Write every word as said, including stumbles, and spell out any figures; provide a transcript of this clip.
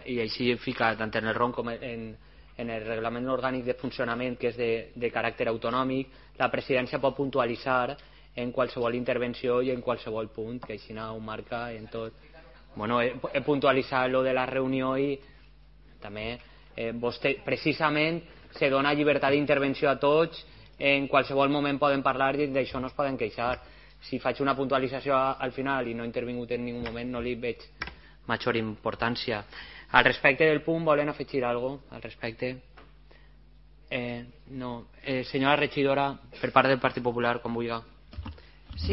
i així fica tant en el R O M com en, en el reglament orgànic de funcionament, que és de, de caràcter autonòmic, la presidència pot puntualitzar en qualsevol intervenció i en qualsevol punt, que així ho marca en tot. Bueno, he, he puntualitzat lo de la reunió i també eh, vostè, precisament se dona llibertat d'intervenció a tots, en qualsevol moment poden parlar i d'això no es poden queixar. Si faig una puntualització al final i no he intervingut en ningú moment, no li veig major importància. Al respecte del punt, volen afegir alguna cosa al respecte? Eh, no. Eh, senyora regidora, per part del Partit Popular, quan vulgui.